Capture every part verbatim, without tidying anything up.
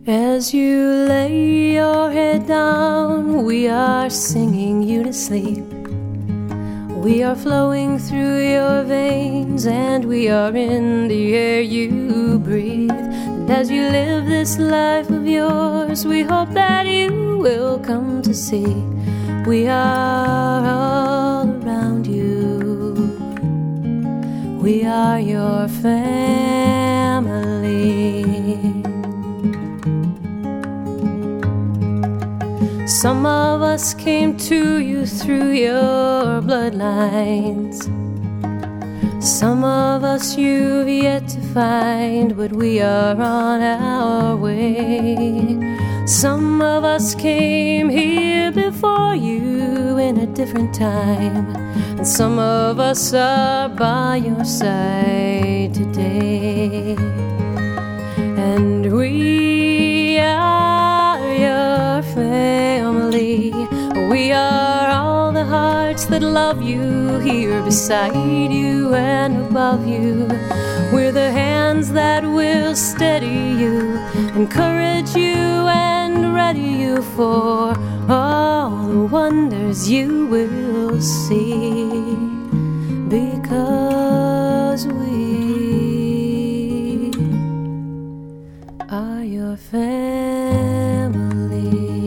As you lay your head down, we are singing you to sleep. We are flowing through your veins, and we are in the air you breathe. And as you live this life of yours, we hope that you will come to see we are all around you. We are your family. Some of us came to you through your bloodlines. Some of us you've yet to find, but we are on our way. Some of us came here before you in a different time, and some of us are by your side today. And we are your family. We are all the hearts that love you, here beside you and above you. We're the hands that will steady you, encourage you and ready you for all the wonders you will see, because we are your family.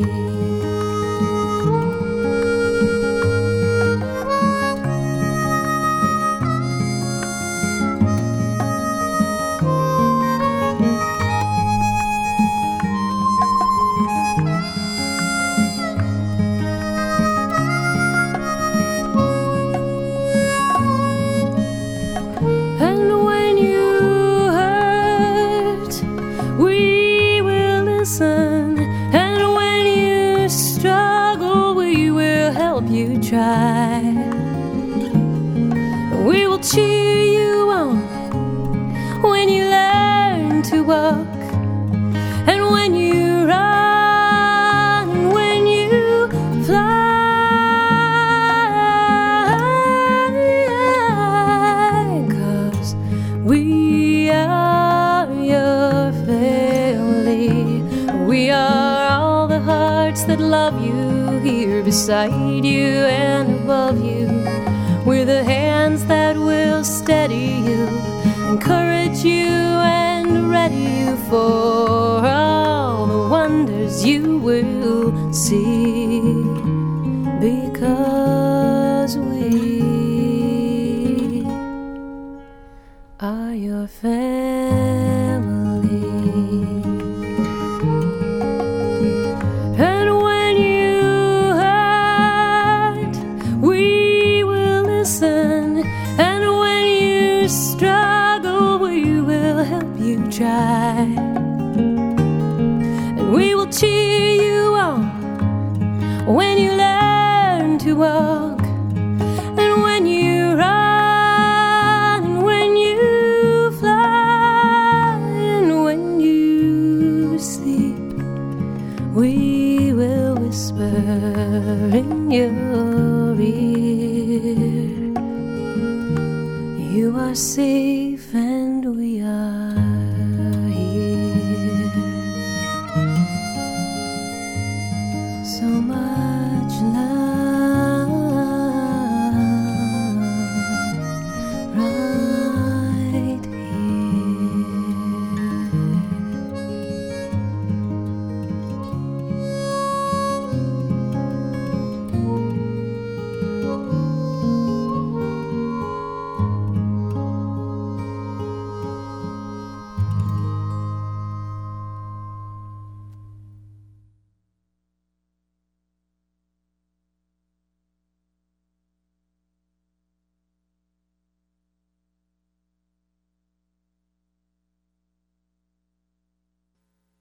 And when you struggle, we will help you try. We will cheer you on when you learn to walk, and when you run, and when you fly, 'cause we are your family. We are all the hearts that love you, here beside you and above you. We're the hands that will steady you, encourage you and ready you for all the wonders you will see, because we are your family. And when you hurt, we will listen. And when you struggle, we will help you try. And we will cheer you on when you learn to walk, and when you run, and when you fly, and when you sleep, we will whisper in your